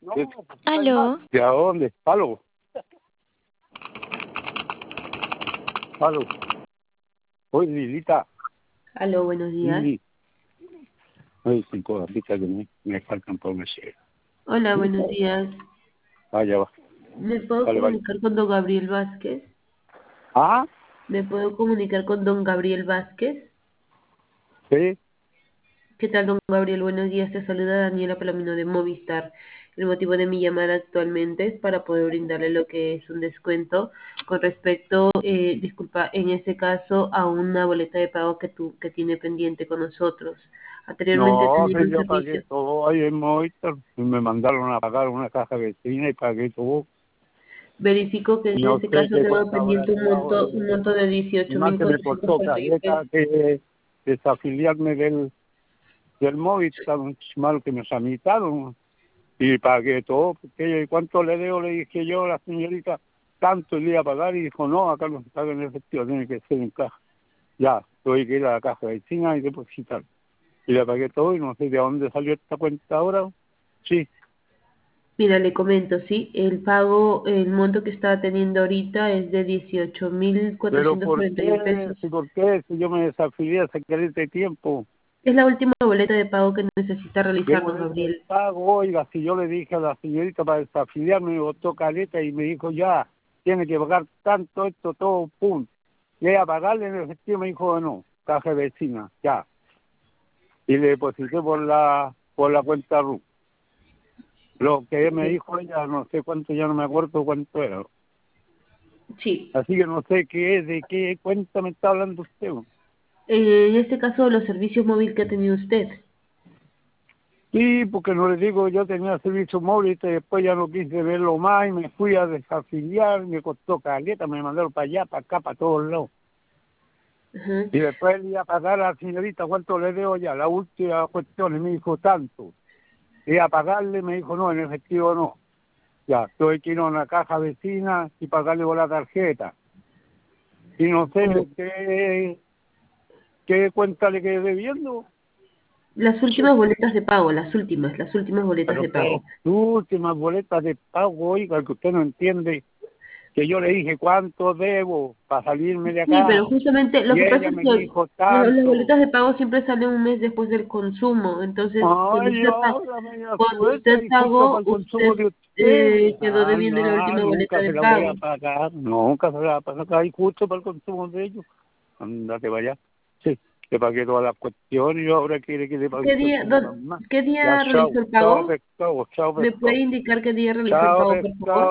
Aló, ¿De a dónde? ¿Aló? ¿Aló? Oye, Lilita. Aló, buenos días. Lili. Oye, 5 horitas que me faltan por me llegar. Hola, buenos días. Ah, ya va. ¿Me puedo Vale, vale. comunicar con don Gabriel Vázquez? ¿Ah? ¿Me puedo comunicar con don Gabriel Vázquez? ¿Sí? ¿Qué tal, don Gabriel? Buenos días. Te saluda Daniela Palomino de Movistar. El motivo de mi llamada actualmente es para poder brindarle lo que es un descuento con respecto, disculpa, en este caso, a una boleta de pago que tiene pendiente con nosotros. Anteriormente No, tenía que un yo pagué servicio. todo ahí en Movistar. Y me mandaron a pagar una caja vecina y pagué todo. Verifico que en No este sé caso qué quedó cuenta habrá pendiente quedado. un monto de Y más que me costó 18.443 caleta que desafiliarme del Movistar, un mal que me sanitaron. Y pagué todo, porque ¿cuánto le debo? Le dije yo a la señorita, tanto le iba a pagar, y dijo, no, acá no se paga en efectivo, tiene que ser en caja. Ya, tuve que ir a la caja de vecina y depositar. Y le pagué todo y no sé de dónde salió esta cuenta ahora. Sí, Mira, le comento, sí, el pago, el monto que está teniendo ahorita es de dieciocho mil pero cuatrocientos ¿por cuarenta y un qué? pesos. ¿Sí, por qué? Si yo me desafilié hace caleta de tiempo. Es la última boleta de pago que necesita ¿Qué realizar, don boleta de Gabriel. pago? Oiga, si yo le dije a la señorita para desafiliarme, me botó caleta y me dijo, ya, tiene que pagar tanto, esto, todo, pum. Y a pagarle en efectivo, me dijo, no, caja vecina, ya. Y le deposité por la cuenta RU. Lo que me dijo ella, no sé cuánto, ya no me acuerdo cuánto era. Sí, Así que no sé qué es, de qué cuenta me está hablando usted. en este caso los servicios móviles que ha tenido usted. Sí, porque no le digo, yo tenía servicio móvil y después ya no quise verlo más y me fui a desafiliar, me costó caleta, me mandaron para allá, para acá, para todos lados. Ajá. Y después le iba a pagar a la señorita cuánto le debo ya, la última cuestión, y me dijo tanto. Iba a pagarle, me dijo no, en efectivo no. Ya, tuve que ir a una caja vecina y pagarle por la tarjeta. Y no sé Como qué cuenta le quedé debiendo. las últimas boletas de pago, las últimas boletas Pero de qué pago. últimas boletas de pago, oiga, que usted no entiende que yo le dije cuánto debo para salirme de Sí, acá. pero justamente lo Y que pasa ella es me que dijo las tanto. boletas de pago siempre salen un mes después del consumo. Entonces, Ay, ahora me da cuando suelta usted y justo para pagó, el consumo usted de usted. quedó Ah, debiendo la no, última boleta nunca de se la voy a pago. pagar, nunca se la voy a pagar, y justo para el consumo de ellos. Andate vaya. Sí, le pagué todas las cuestiones y ahora quiere que le pague ¿Qué un día, consumo más. qué Ya, día chao, realizó el chao, pago? pescado, chao, ¿Me puede pescado. indicar qué día realizó el Chao, pago, por favor? pescado.